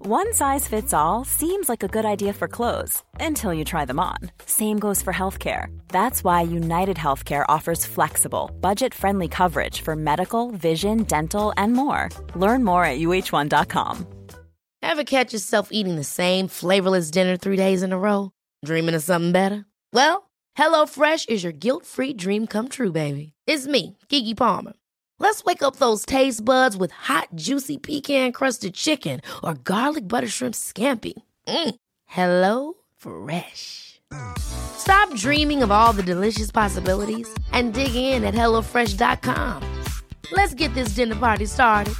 One size fits all seems like a good idea for clothes until you try them on. Same goes for healthcare. That's why United Healthcare offers flexible, budget-friendly coverage for medical, vision, dental, and more. Learn more at uh1.com. Ever catch yourself eating the same flavorless dinner 3 days in a row? Dreaming of something better? Well, HelloFresh is your guilt-free dream come true, baby. It's me, Keke Palmer. Let's wake up those taste buds with hot, juicy pecan-crusted chicken or garlic butter shrimp scampi. Hello Fresh. Stop dreaming of all the delicious possibilities and dig in at HelloFresh.com. Let's get this dinner party started.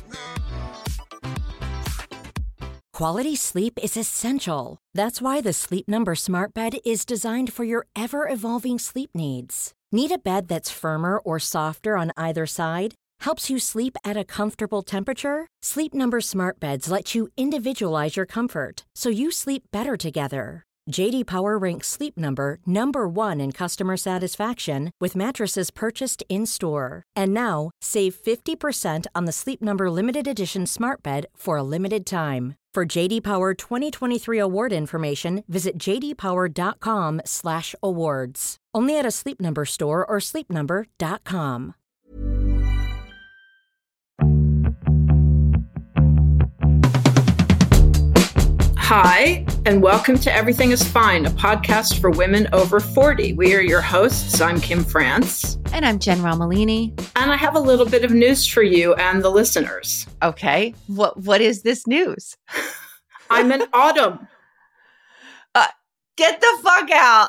Quality sleep is essential. That's why the Sleep Number Smart Bed is designed for your ever-evolving sleep needs. Need a bed that's firmer or softer on either side? Helps you sleep at a comfortable temperature? Sleep Number Smart Beds let you individualize your comfort, so you sleep better together. J.D. Power ranks Sleep Number number 1 in customer satisfaction with mattresses purchased in-store. And now, save 50% on the Sleep Number Limited Edition Smart Bed for a limited time. For J.D. Power 2023 award information, visit jdpower.com/awards. Only at a Sleep Number store or sleepnumber.com. Hi, and welcome to Everything is Fine, a podcast for women over 40. We are your hosts. I'm Kim France. And I'm Jen Romolini. And I have a little bit of news for you and the listeners. Okay. What is this news? I'm an autumn. Get the fuck out.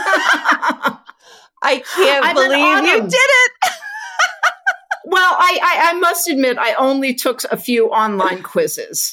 I can't believe you did it. Well, I must admit, I only took a few online quizzes.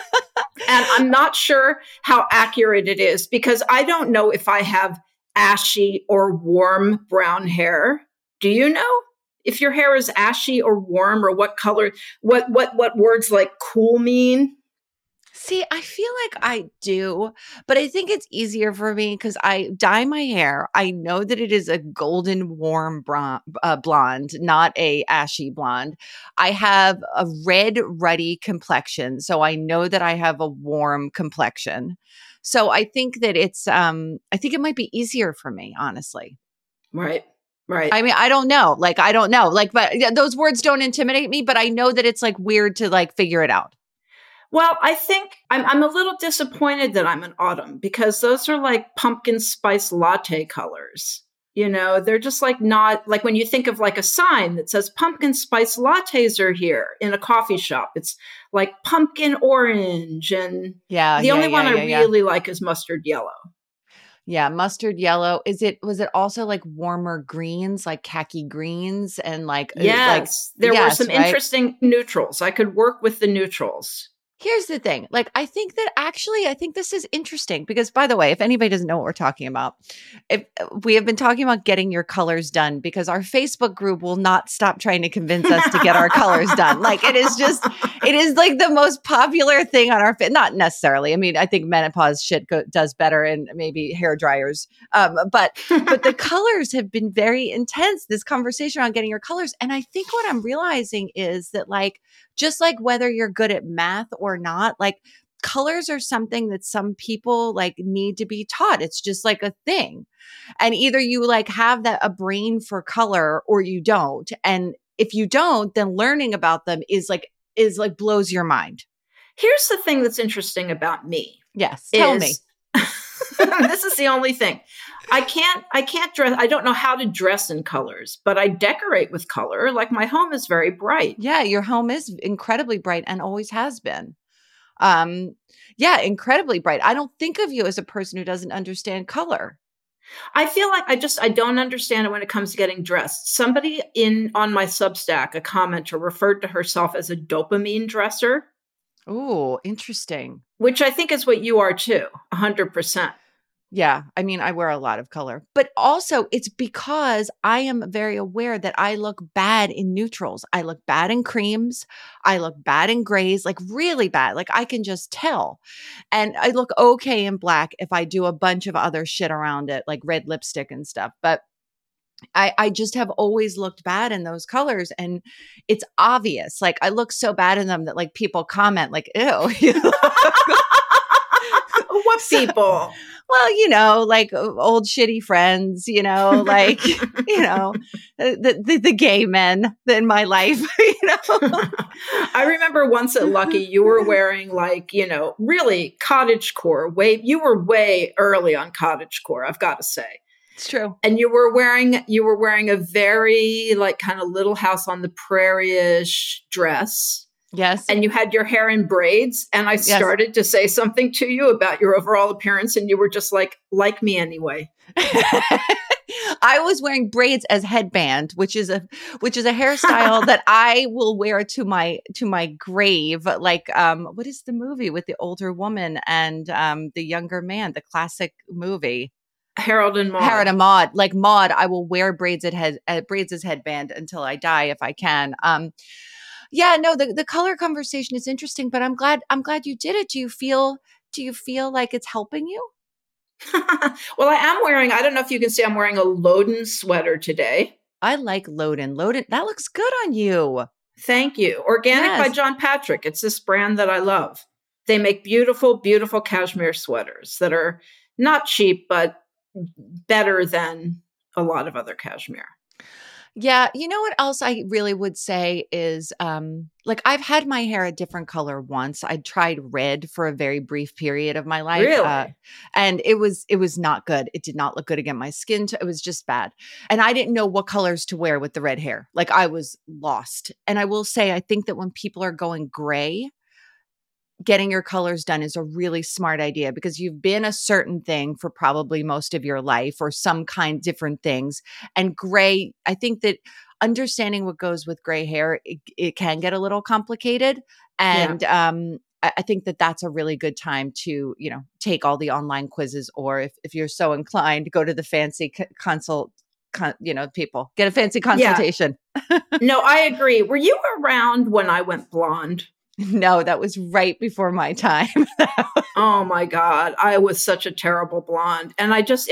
And I'm not sure how accurate it is because I don't know if I have ashy or warm brown hair. Do you know if your hair is ashy or warm, or what color, what words like cool mean? See, I feel like I do, but I think it's easier for me because I dye my hair. I know that it is a golden warm blonde, not a ashy blonde. I have a red ruddy complexion, so I know that I have a warm complexion. So I think that it's I think it might be easier for me, honestly. Right. I mean, I don't know. But those words don't intimidate me, but I know that it's like weird to like figure it out. Well, I think I'm a little disappointed that I'm an autumn because those are like pumpkin spice latte colors. You know, they're just like not like when you think of like a sign that says pumpkin spice lattes are here in a coffee shop. It's like pumpkin orange. And the only one I really like is mustard yellow. Yeah, mustard yellow. Was it also like warmer greens, like khaki greens and like there were some interesting neutrals. I could work with the neutrals. Here's the thing. Like, I think this is interesting because, by the way, if anybody doesn't know what we're talking about, if we have been talking about getting your colors done because our Facebook group will not stop trying to convince us to get our colors done. Like, it is like the most popular thing on our, not necessarily. I mean, I think menopause shit does better and maybe hair dryers. But the colors have been very intense, this conversation around getting your colors. And I think what I'm realizing is that like, just like whether you're good at math or not, like colors are something that some people like need to be taught. It's just like a thing. And either you like have a brain for color or you don't. And if you don't, then learning about them is like blows your mind. Here's the thing that's interesting about me. Yes. Tell me. This is the only thing. I can't dress. I don't know how to dress in colors, but I decorate with color. Like my home is very bright. Yeah, your home is incredibly bright and always has been. Incredibly bright. I don't think of you as a person who doesn't understand color. I feel like I don't understand it when it comes to getting dressed. Somebody on my Substack, a commenter, referred to herself as a dopamine dresser. Oh, interesting. Which I think is what you are too, 100%. Yeah. I mean, I wear a lot of color, but also it's because I am very aware that I look bad in neutrals. I look bad in creams. I look bad in grays, like really bad. Like I can just tell. And I look okay in black if I do a bunch of other shit around it, like red lipstick and stuff. But I just have always looked bad in those colors, and it's obvious. Like I look so bad in them that like people comment like, ew. What people? Well, like old shitty friends, like, the gay men in my life, I remember once at Lucky, you were wearing like, really cottagecore. You were way early on cottagecore, I've got to say. It's true. And you were wearing a very like kind of Little House on the Prairie-ish dress. Yes. And you had your hair in braids. And I started to say something to you about your overall appearance. And you were just like me anyway. I was wearing braids as headband, which is a hairstyle that I will wear to my grave. Like, what is the movie with the older woman and the younger man, the classic movie? Harold and Maude. Harold and Maude. Like Maude, I will wear braids as headband until I die if I can. Yeah, no, the color conversation is interesting, but I'm glad you did it. Do you feel like it's helping you? Well, I don't know if you can see, I'm wearing a Loden sweater today. I like Loden. That looks good on you. Thank you. Organic by John Patrick. It's this brand that I love. They make beautiful, beautiful cashmere sweaters that are not cheap, but better than a lot of other cashmere. Yeah. You know what else I really would say is, like I've had my hair a different color once. I tried red for a very brief period of my life. Really? And it was not good. It did not look good against my skin. It was just bad. And I didn't know what colors to wear with the red hair. Like I was lost. And I will say, I think that when people are going gray, getting your colors done is a really smart idea because you've been a certain thing for probably most of your life or some kind different things. And gray, I think that understanding what goes with gray hair, it can get a little complicated. And I think that that's a really good time to, take all the online quizzes, or if you're so inclined, go to the fancy people get a fancy consultation. Yeah. No, I agree. Were you around when I went blonde? No, that was right before my time. Oh my God. I was such a terrible blonde. And I just,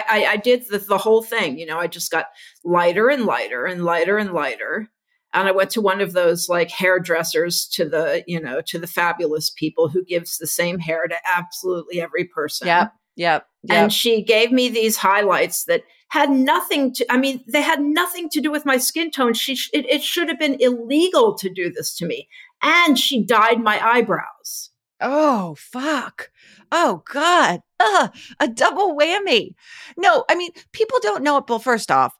I did the whole thing, I just got lighter and lighter and lighter and lighter. And I went to one of those like hairdressers to the fabulous people who gives the same hair to absolutely every person. Yep. And she gave me these highlights that had nothing to, they had nothing to do with my skin tone. It should have been illegal to do this to me. And she dyed my eyebrows. Oh, fuck. Oh, God. A double whammy. No, people don't know it. Well, first off,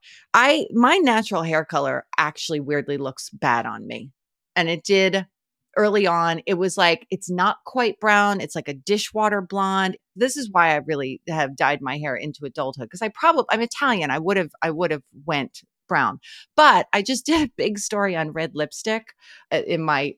my natural hair color actually weirdly looks bad on me. And it did early on. It was like, it's not quite brown. It's like a dishwater blonde. This is why I really have dyed my hair into adulthood. Because I'm Italian. I would have went brown, but I just did a big story on red lipstick in my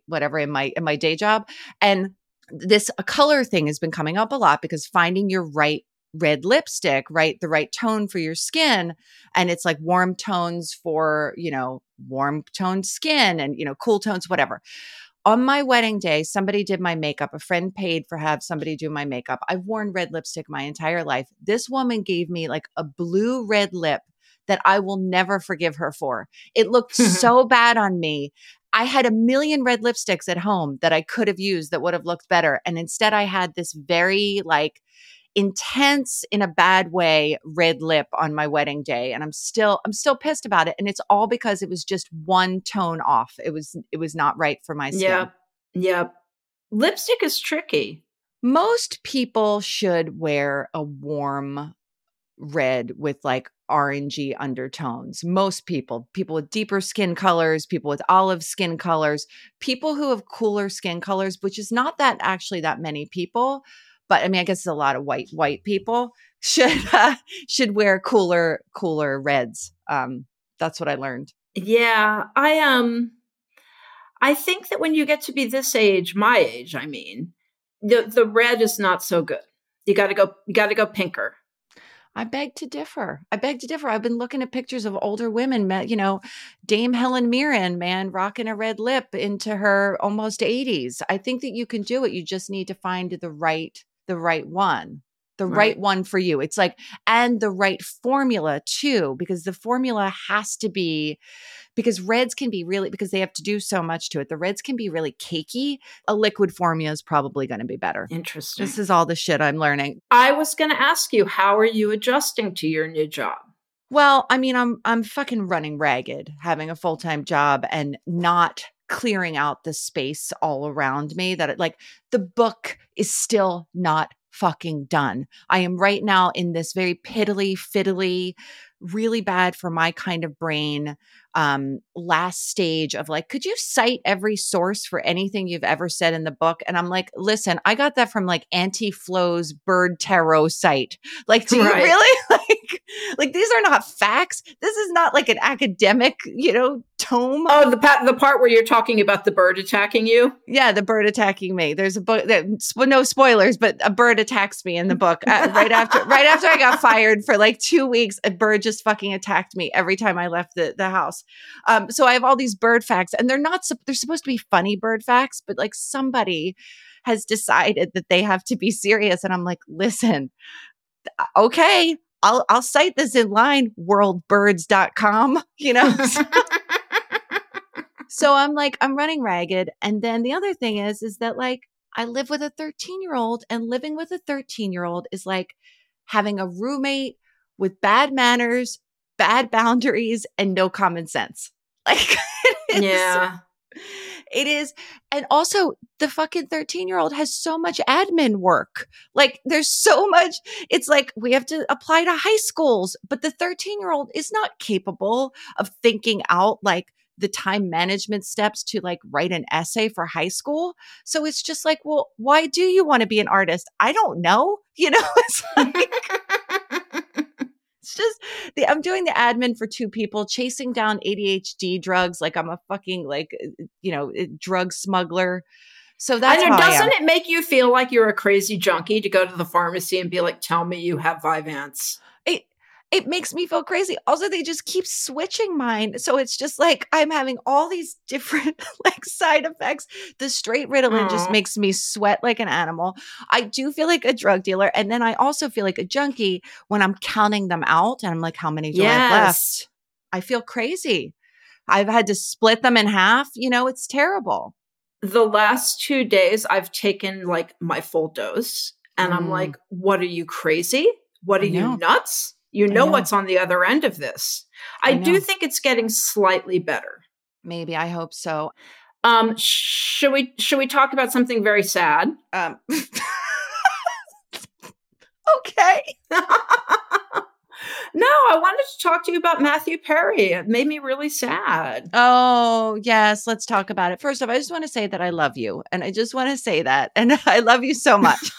day job. And this color thing has been coming up a lot because finding your right red lipstick, the right tone for your skin. And it's like warm tones for, warm toned skin and, cool tones, whatever. On my wedding day, somebody did my makeup. A friend paid for have somebody do my makeup. I've worn red lipstick my entire life. This woman gave me like a blue red lip that I will never forgive her for. It looked so bad on me. I had a million red lipsticks at home that I could have used that would have looked better. And instead I had this very like intense in a bad way red lip on my wedding day. And I'm still pissed about it. And it's all because it was just one tone off. It was not right for my skin. Yeah. Lipstick is tricky. Most people should wear a warm red with like orangey undertones. Most people with deeper skin colors, people with olive skin colors, people who have cooler skin colors, which is not that many people, but I guess it's a lot of white people should wear cooler reds. That's what I learned. Yeah, I think that when you get to be this age, my age, the red is not so good. You got to go pinker. I beg to differ. I've been looking at pictures of older women, Dame Helen Mirren, man, rocking a red lip into her almost 80s. I think that you can do it. You just need to find the right one. the Right. right one for you. It's like, and the right formula too, because the formula has to be, because reds can be really, because they have to do so much to it. The reds can be really cakey. A liquid formula is probably going to be better. Interesting. This is all the shit I'm learning. I was going to ask you, how are you adjusting to your new job? Well, I mean, I'm fucking running ragged, having a full-time job and not clearing out the space all around me like the book is still not fucking done. I am right now in this very fiddly, really bad for my kind of brain last stage of like, could you cite every source for anything you've ever said in the book? And I'm like, listen, I got that from like Auntie Flo's bird tarot site. Like, do you Right. really like these are not facts. This is not like an academic, tome. Oh, the part where you're talking about the bird attacking you? Yeah, the bird attacking me. There's a book that no spoilers, but a bird attacks me in the book right after I got fired for like 2 weeks. A bird just fucking attacked me every time I left the house. So I have all these bird facts, and they're supposed to be funny bird facts, but like somebody has decided that they have to be serious, and I'm like, listen, okay, I'll cite this in line, worldbirds.com, So I'm like, I'm running ragged. And then the other thing is that like, I live with a 13-year-old, and living with a 13-year-old is like having a roommate with bad manners, bad boundaries, and no common sense. Like, it is. And also the fucking 13-year-old has so much admin work. Like there's so much, it's like we have to apply to high schools, but the 13-year-old is not capable of thinking out like the time management steps to like write an essay for high school. So it's just like, well, why do you want to be an artist? I don't know. It's like, it's just I'm doing the admin for 2 people, chasing down ADHD drugs. Like I'm a fucking drug smuggler. So that's how doesn't I am. it make you feel like you're a crazy junkie to go to the pharmacy and be like, tell me you have Vyvanse? It makes me feel crazy. Also, they just keep switching mine. So it's just like I'm having all these different like side effects. The straight Ritalin just makes me sweat like an animal. I do feel like a drug dealer. And then I also feel like a junkie when I'm counting them out. And I'm like, how many do I have left? I feel crazy. I've had to split them in half. It's terrible. The last 2 days, I've taken like my full dose. And I'm like, what are you, crazy? What are you, nuts? You know what's on the other end of this. I do think it's getting slightly better. Maybe. I hope so. Should we talk about something very sad? Okay. No, I wanted to talk to you about Matthew Perry. It made me really sad. Oh, yes. Let's talk about it. First off, I just want to say that I love you. And I just want to say that. And I love you so much.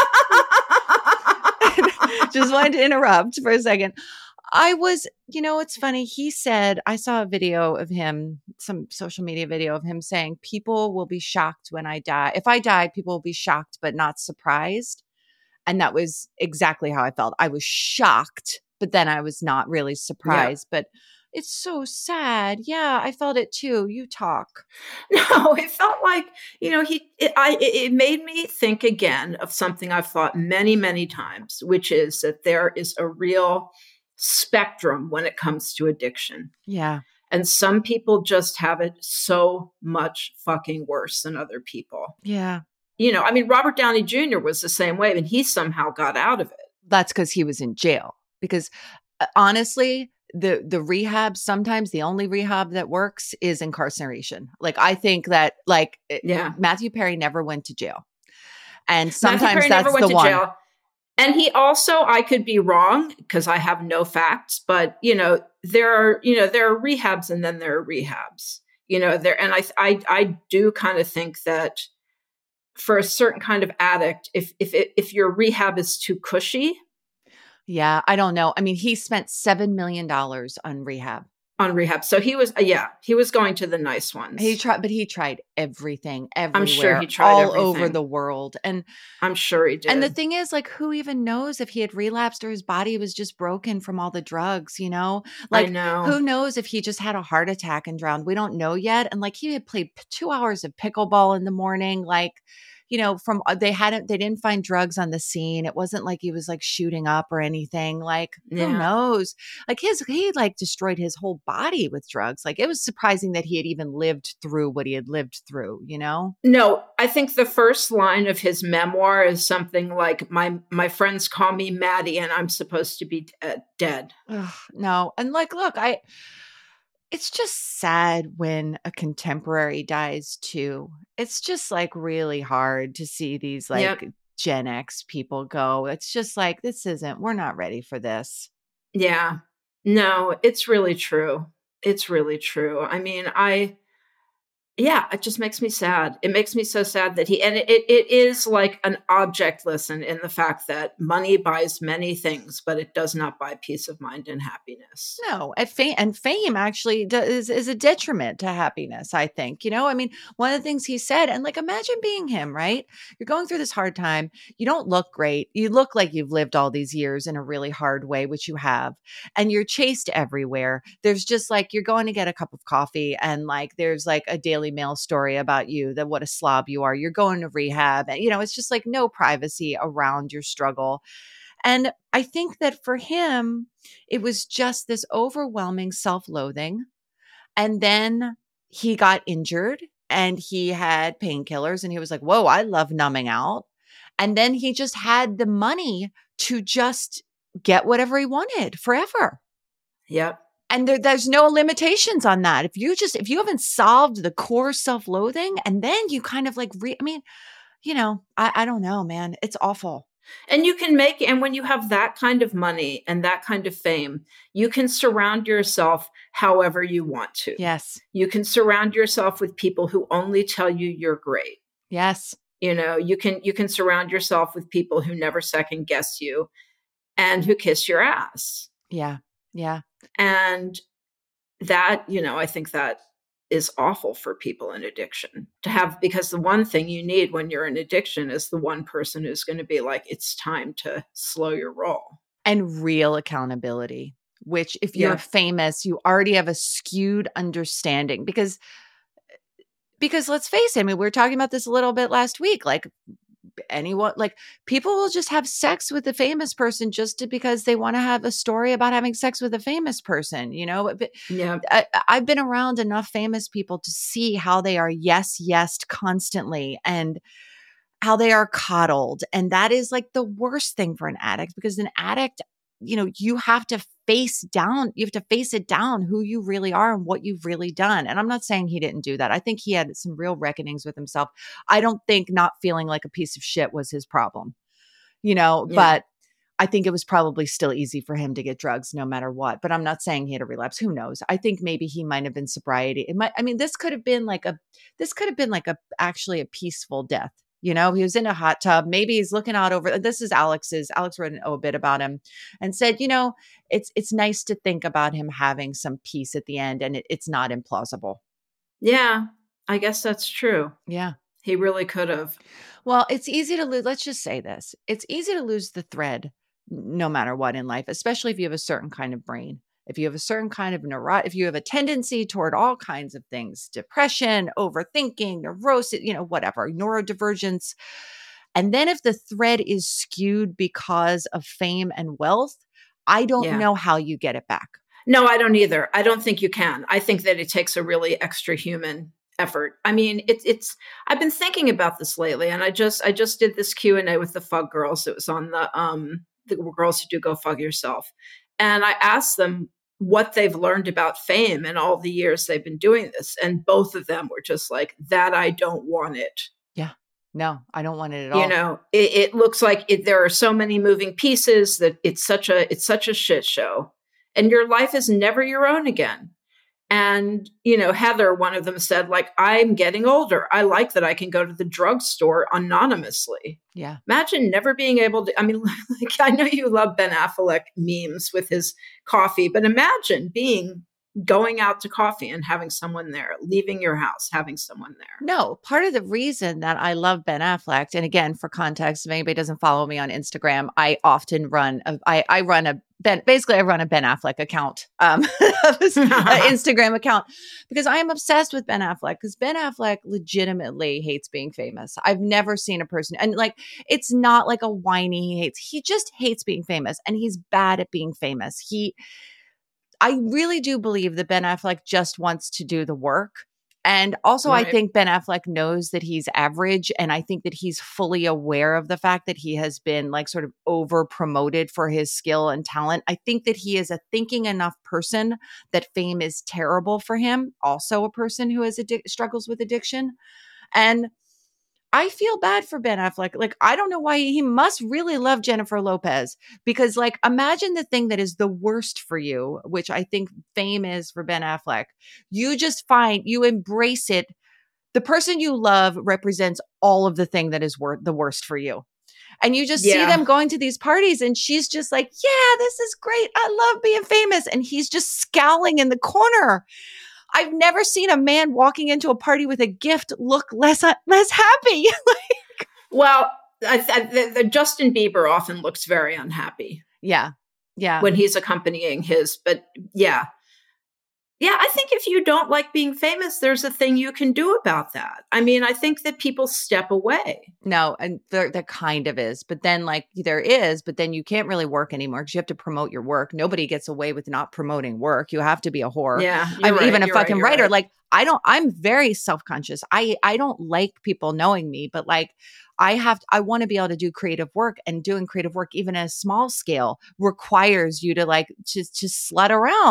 Just wanted to interrupt for a second. I was, it's funny. He said, I saw a video of him, some social media video of him saying, people will be shocked when I die. If I die, people will be shocked, but not surprised. And that was exactly how I felt. I was shocked, but then I was not really surprised. But it's so sad. Yeah, I felt it too. You talk. No, it felt like, it made me think again of something I've thought many, many times, which is that there is a real spectrum when it comes to addiction. Yeah. And some people just have it so much fucking worse than other people. Yeah. Robert Downey Jr. was the same way, and he somehow got out of it. That's because he was in jail. Because honestly, the rehab, sometimes the only rehab that works is incarceration. Like I think that Matthew Perry never went to jail. And sometimes that's the one. Jail. And he also, I could be wrong because I have no facts, but there are rehabs and then there are rehabs. I do kind of think that for a certain kind of addict, if your rehab is too cushy. Yeah, I don't know. I mean, he spent $7 million on rehab. So he was going to the nice ones. He tried everything, everywhere. I'm sure he tried all everything. Over the world. And I'm sure he did. And the thing is, like, who even knows if he had relapsed or his body was just broken from all the drugs, Like, I know. Who knows if he just had a heart attack and drowned? We don't know yet. And like, he had played 2 hours of pickleball in the morning. Like, from they didn't find drugs on the scene. It wasn't like he was like shooting up or anything. Like, who knows? Like he like destroyed his whole body with drugs. Like, it was surprising that he had even lived through what he had lived through, No, I think the first line of his memoir is something like, my friends call me Maddie and I'm supposed to be dead. Ugh, no. And like, look, it's just sad when a contemporary dies too. It's just like really hard to see these like Gen X people go. It's just like, we're not ready for this. Yeah. No, it's really true. It's really true. I mean, it just makes me sad. It makes me so sad that it is like an object lesson in the fact that money buys many things, but it does not buy peace of mind and happiness. No, and fame actually is a detriment to happiness, I think. I mean, one of the things he said, and like, imagine being him, right? You're going through this hard time. You don't look great. You look like you've lived all these years in a really hard way, which you have, and you're chased everywhere. There's just like, you're going to get a cup of coffee and like, there's like a Daily Mail story about you, that what a slob you are. You're going to rehab, and it's just like no privacy around your struggle. And I think that for him, it was just this overwhelming self-loathing. And then he got injured and he had painkillers and he was like, whoa, I love numbing out. And then he just had the money to just get whatever he wanted forever. Yep. And there's no limitations on that. If you haven't solved the core self-loathing, and then you kind of like, I don't know, man, it's awful. And and when you have that kind of money and that kind of fame, you can surround yourself however you want to. Yes. You can surround yourself with people who only tell you you're great. Yes. You can surround yourself with people who never second guess you and who kiss your ass. Yeah. Yeah. And that, I think that is awful for people in addiction to have, because the one thing you need when you're in addiction is the one person who's going to be like, it's time to slow your roll. And real accountability, which if you're famous, you already have a skewed understanding because let's face it, I mean, we were talking about this a little bit last week, like anyone, like people will just have sex with a famous person just because they want to have a story about having sex with a famous person, But I've been around enough famous people to see how they are yes'd constantly and how they are coddled. And that is like the worst thing for an addict, because an addict, you have to face it down who you really are and what you've really done. And I'm not saying he didn't do that. I think he had some real reckonings with himself. I don't think not feeling like a piece of shit was his problem, but I think it was probably still easy for him to get drugs no matter what. But I'm not saying he had a relapse. Who knows? I think maybe he might have been sobriety. This could have been actually a peaceful death. He was in a hot tub. Maybe he's looking out over. This is Alex wrote an obit about him and said, it's nice to think about him having some peace at the end, and it's not implausible. Yeah, I guess that's true. Yeah. He really could have. Well, it's easy to lose. Let's just say this. It's easy to lose the thread no matter what in life, especially if you have a certain kind of brain. If you have a certain kind of if you have a tendency toward all kinds of things, depression, overthinking, neurosis, whatever, neurodivergence. And then if the thread is skewed because of fame and wealth, I don't know how you get it back. No, I don't either. I don't think you can. I think that it takes a really extra human effort. I mean, it's I've been thinking about this lately, and I just did this Q&A with the Fug Girls. It was on the girls who do Go Fug Yourself. And I asked them what they've learned about fame in all the years they've been doing this. And both of them were just like, that I don't want it. Yeah. No, I don't want it at all. It looks like there are so many moving pieces that it's such a shit show. And your life is never your own again. And, Heather, one of them said, like, I'm getting older. I like that I can go to the drugstore anonymously. Yeah. Imagine never being able to, I know you love Ben Affleck memes with his coffee, but imagine being going out to coffee and having someone there, leaving your house, having someone there. No, part of the reason that I love Ben Affleck, and again, for context, if anybody doesn't follow me on Instagram, I often run I run a Ben Affleck account, Instagram account, because I am obsessed with Ben Affleck, because Ben Affleck legitimately hates being famous. I've never seen a person, and like, it's not like a whiny he just hates being famous, and he's bad at being famous. I really do believe that Ben Affleck just wants to do the work. And also, Right. I think Ben Affleck knows that he's average. And I think that he's fully aware of the fact that he has been like sort of over promoted for his skill and talent. I think that he is a thinking enough person that fame is terrible for him. Also a person who has struggles with addiction. And I feel bad for Ben Affleck. Like, I don't know why. He must really love Jennifer Lopez, because like, imagine the thing that is the worst for you, which I think fame is for Ben Affleck. You just you embrace it. The person you love represents all of the thing that is the worst for you. And you just see them going to these parties, and she's just like, yeah, this is great. I love being famous. And he's just scowling in the corner. I've never seen a man walking into a party with a gift look less happy. Well, the Justin Bieber often looks very unhappy. Yeah. When he's accompanying his, but yeah. Yeah, I think if you don't like being famous, there's a thing you can do about that. I mean, I think that people step away. No, and there kind of is. But then there is, but then you can't really work anymore because you have to promote your work. Nobody gets away with not promoting work. You have to be a whore. Yeah. I'm even a fucking writer. Right. Like, I'm very self-conscious. I don't like people knowing me, but like, I want to be able to do creative work, and doing creative work, even at a small scale, requires you to like, to slut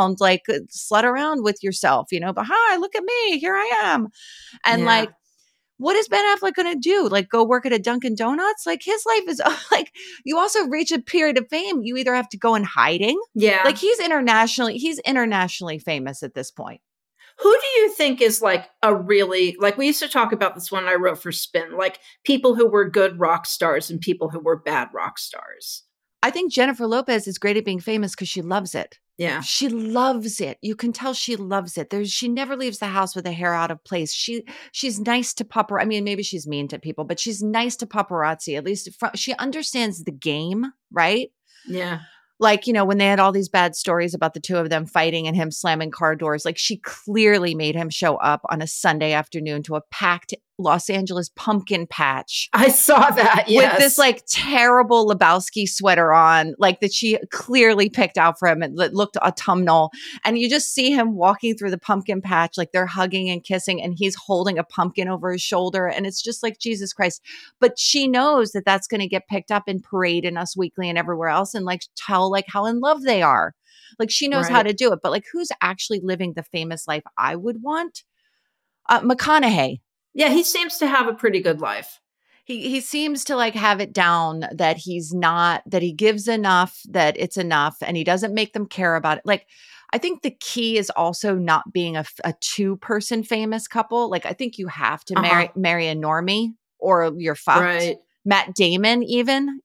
around with yourself, but hi, look at me, here I am. And like, what is Ben Affleck going to do? Like, go work at a Dunkin' Donuts? Like, his life is like, you also reach a period of fame. You either have to go in hiding. Yeah. Like, he's internationally famous at this point. Who do you think is like a really, like, we used to talk about this when I wrote for Spin, like people who were good rock stars and people who were bad rock stars? I think Jennifer Lopez is great at being famous because she loves it. Yeah. She loves it. You can tell she loves it. She never leaves the house with her hair out of place. She's nice to paparazzi. I mean, maybe she's mean to people, but she's nice to paparazzi. At least she understands the game, right? Yeah. Like, when they had all these bad stories about the two of them fighting and him slamming car doors, like, she clearly made him show up on a Sunday afternoon to a packed Los Angeles pumpkin patch. I saw that, yes. With this like terrible Lebowski sweater on, like that she clearly picked out for him. It looked autumnal. And you just see him walking through the pumpkin patch, like they're hugging and kissing, and he's holding a pumpkin over his shoulder. And it's just like, Jesus Christ. But she knows that that's going to get picked up in Parade and Us Weekly and everywhere else, and like tell like how in love they are. Like, she knows how to do it. But like, who's actually living the famous life I would want? McConaughey. Yeah, he seems to have a pretty good life. He seems to like have it down, that that he gives enough, that it's enough, and he doesn't make them care about it. Like, I think the key is also not being a two-person famous couple. Like, I think you have to marry a normie or you're fucked. Right. Matt Damon even,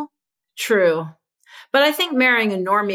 True. But I think marrying a normie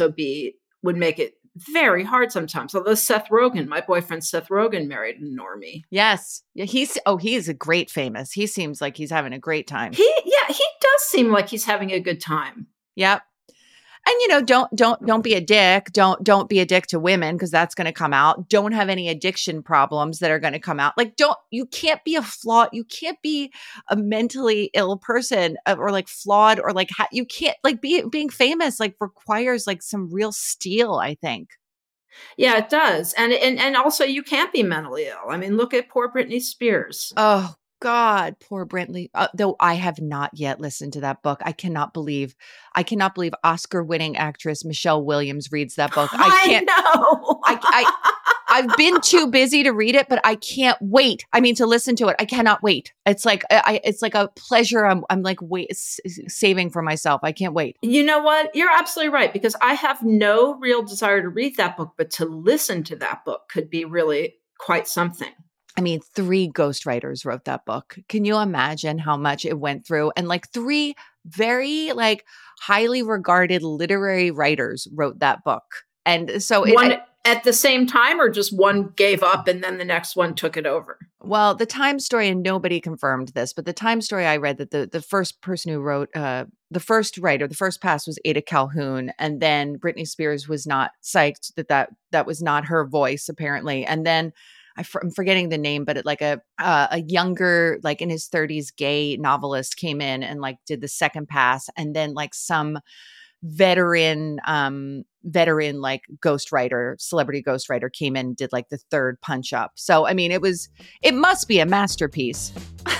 would make it very hard sometimes. Although my boyfriend Seth Rogen married a normie. Yes. Yeah, he is a great famous. He seems like he's having a great time. He does seem like he's having a good time. Yep. And don't be a dick. Don't be a dick to women, because that's going to come out. Don't have any addiction problems that are going to come out. Like, you can't be you can't be a mentally ill person or like flawed, or like you can't like being famous like requires like some real steel, I think. Yeah, it does. And also you can't be mentally ill. I mean, look at poor Britney Spears. Oh God, poor Britney. Though I have not yet listened to that book. I cannot believe Oscar-winning actress Michelle Williams reads that book. I know. I've been too busy to read it, but I can't wait. I mean, to listen to it. I cannot wait. It's like it's like a pleasure. I'm like saving for myself. I can't wait. You know what? You're absolutely right, because I have no real desire to read that book, but to listen to that book could be really quite something. I mean, 3 ghostwriters wrote that book. Can you imagine how much it went through? And like 3 very like highly regarded literary writers wrote that book. And so at the same time, or just one gave up and then the next one took it over? Well, the Time story, and nobody confirmed this, but the Time story I read that the first person who wrote, the first writer, the first pass was Ada Calhoun. And then Britney Spears was not psyched that was not her voice, apparently. And then I'm forgetting the name, but a younger, like in his 30s, gay novelist came in and like did the second pass. And then like some veteran like ghostwriter, celebrity ghostwriter came in and did like the third punch up. So, I mean, it must be a masterpiece.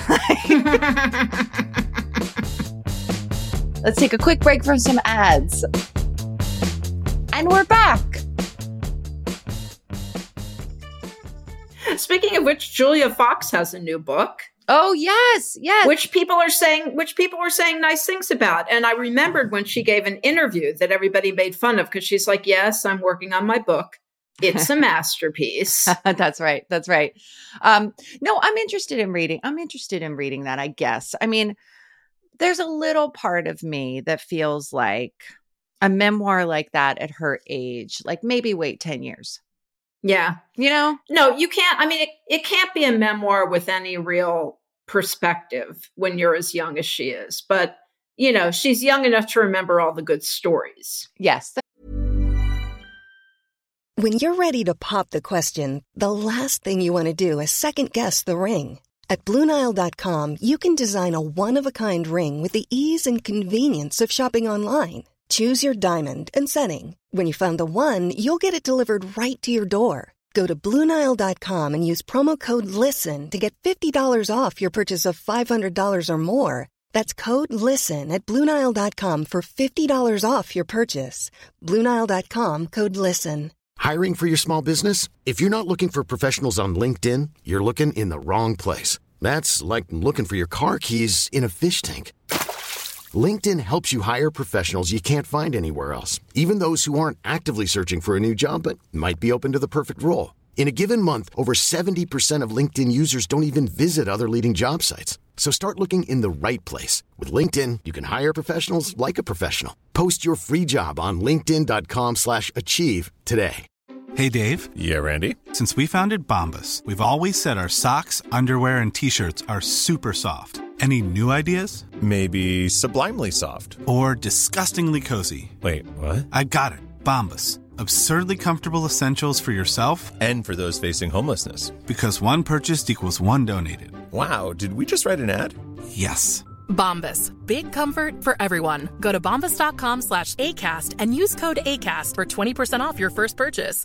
Let's take a quick break from some ads. And we're back. Speaking of which, Julia Fox has a new book. Oh, yes. Which people are saying nice things about. And I remembered when she gave an interview that everybody made fun of, because she's like, yes, I'm working on my book. It's a masterpiece. That's right. No, I'm interested in reading that, I guess. I mean, there's a little part of me that feels like a memoir like that at her age, like maybe wait 10 years. Yeah. You know? No, you can't. I mean, it can't be a memoir with any real perspective when you're as young as she is. But, you know, she's young enough to remember all the good stories. Yes. When you're ready to pop the question, the last thing you want to do is second guess the ring. At BlueNile.com, you can design a one-of-a-kind ring with the ease and convenience of shopping online. Choose your diamond and setting. When you find the one, you'll get it delivered right to your door. Go to BlueNile.com and use promo code LISTEN to get $50 off your purchase of $500 or more. That's code LISTEN at BlueNile.com for $50 off your purchase. BlueNile.com, code LISTEN. Hiring for your small business? If you're not looking for professionals on LinkedIn, you're looking in the wrong place. That's like looking for your car keys in a fish tank. LinkedIn helps you hire professionals you can't find anywhere else, even those who aren't actively searching for a new job but might be open to the perfect role. In a given month, over 70% of LinkedIn users don't even visit other leading job sites. So start looking in the right place. With LinkedIn, you can hire professionals like a professional. Post your free job on linkedin.com/achieve today. Hey, Dave. Yeah, Randy. Since we founded Bombas, we've always said our socks, underwear, and T-shirts are super soft. Any new ideas? Maybe sublimely soft. Or disgustingly cozy. Wait, what? I got it. Bombas. Absurdly comfortable essentials for yourself and for those facing homelessness. Because one purchased equals one donated. Wow, did we just write an ad? Yes. Bombas. Big comfort for everyone. Go to bombas.com/ACAST and use code ACAST for 20% off your first purchase.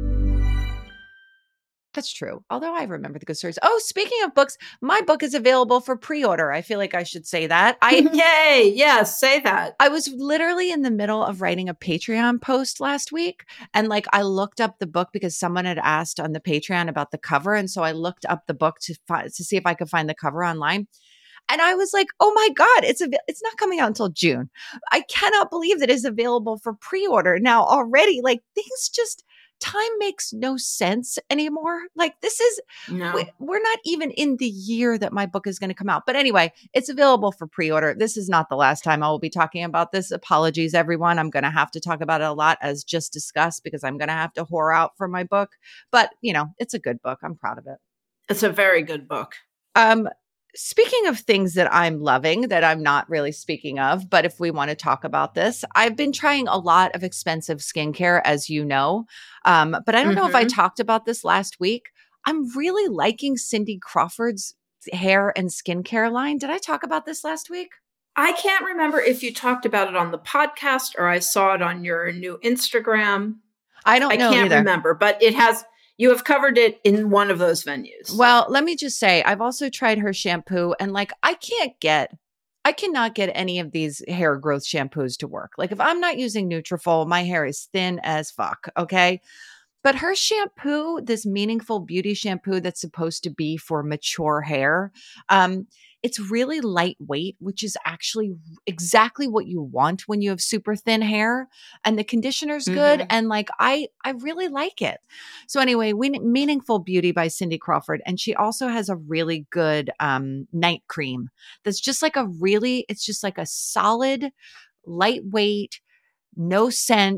That's true. Although I remember the good stories. Oh, speaking of books, my book is available for pre-order. I feel like I should say that. Yay. Yes, say that. I was literally in the middle of writing a Patreon post last week. And like, I looked up the book because someone had asked on the Patreon about the cover. And so I looked up the book to see if I could find the cover online. And I was like, oh my God, it's not coming out until June. I cannot believe that it's available for pre-order now already. Like, things just... time makes no sense anymore. Like, this is, we're not even in the year that my book is going to come out. But anyway, it's available for pre-order. This is not the last time I will be talking about this. Apologies, everyone. I'm going to have to talk about it a lot, as just discussed, because I'm going to have to whore out for my book. But, you know, it's a good book. I'm proud of it. It's a very good book. Speaking of things that I'm loving that I'm not really speaking of, but if we want to talk about this, I've been trying a lot of expensive skincare, as you know. But I don't know if I talked about this last week. I'm really liking Cindy Crawford's hair and skincare line. Did I talk about this last week? I can't remember if you talked about it on the podcast or I saw it on your new Instagram. I can't remember, but you have covered it in one of those venues. Well, let me just say, I've also tried her shampoo, and like, I cannot get any of these hair growth shampoos to work. Like, if I'm not using Nutrafol, my hair is thin as fuck. Okay. But her shampoo, this Meaningful Beauty shampoo that's supposed to be for mature hair, it's really lightweight, which is actually exactly what you want when you have super thin hair. And the conditioner's good. And like, I really like it. So anyway, Meaningful Beauty by Cindy Crawford. And she also has a really good night cream that's just like it's just like a solid, lightweight, no scent,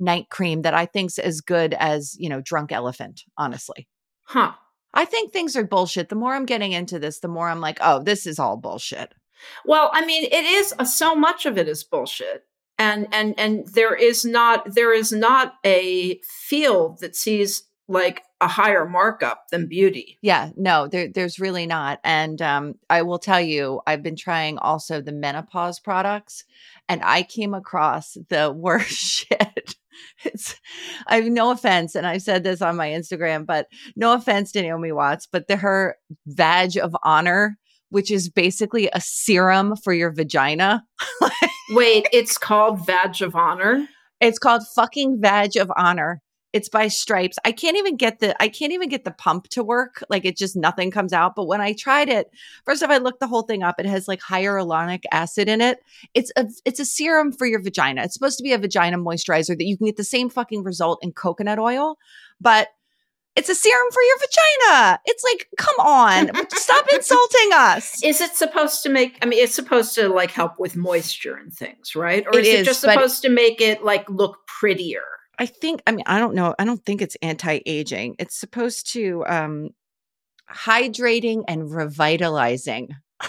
night cream that I think's as good as, Drunk Elephant, honestly. Huh. I think things are bullshit. The more I'm getting into this, the more I'm like, oh, this is all bullshit. Well, I mean, it is so much of it is bullshit. And there is not a field that sees like a higher markup than beauty. Yeah, no, there's really not. And I will tell you, I've been trying also the menopause products, and I came across the worst shit. I have no offense, and I said this on my Instagram, but no offense to Naomi Watts, but her Vag of Honor, which is basically a serum for your vagina. Wait, it's called Vag of Honor? It's called fucking Vag of Honor. It's by Stripes. I can't even get the pump to work. Like it just nothing comes out. But when I tried it, first off, I looked the whole thing up. It has like hyaluronic acid in it. It's a serum for your vagina. It's supposed to be a vagina moisturizer that you can get the same fucking result in coconut oil, but it's a serum for your vagina. It's like, come on, stop insulting us. Is it supposed to it's supposed to like help with moisture and things, right? Or is it just supposed to make it like look prettier? I don't know. I don't think it's anti-aging. It's supposed to hydrating and revitalizing.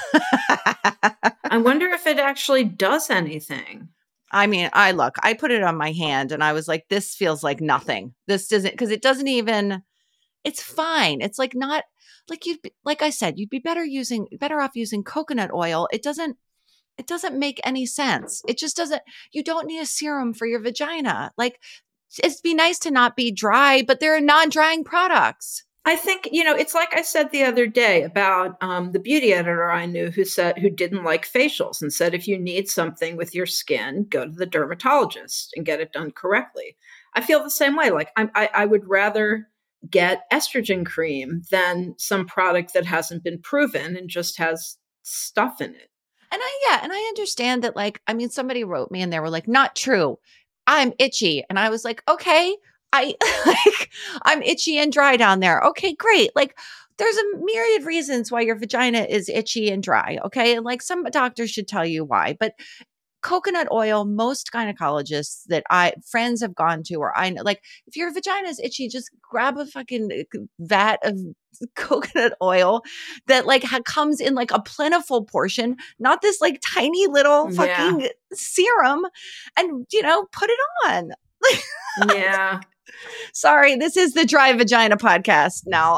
I wonder if it actually does anything. I mean, I put it on my hand and I was like, this feels like nothing. This doesn't, because it doesn't even, it's fine. It's like not like like I said, you'd be better off using coconut oil. It doesn't make any sense. It just doesn't, you don't need a serum for your vagina. Like, it'd be nice to not be dry, but there are non-drying products. I think, it's like I said the other day about the beauty editor I knew who didn't like facials and said, if you need something with your skin, go to the dermatologist and get it done correctly. I feel the same way. Like I would rather get estrogen cream than some product that hasn't been proven and just has stuff in it. And I understand that, like, I mean, somebody wrote me and they were like, not true. I'm itchy. And I was like, okay, I'm itchy and dry down there. Okay, great. Like there's a myriad reasons why your vagina is itchy and dry. Okay. And like some doctors should tell you why, but coconut oil, most gynecologists that friends have gone to, or I know, like if your vagina is itchy, just grab a fucking vat of coconut oil that like comes in like a plentiful portion, not this like tiny little fucking serum, and put it on. Yeah. Sorry, this is the Dry Vagina podcast now.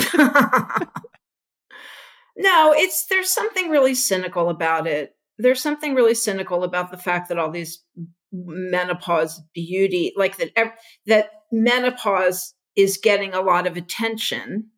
No, there's something really cynical about it. There's something really cynical about the fact that all these menopause beauty, like that menopause is getting a lot of attention,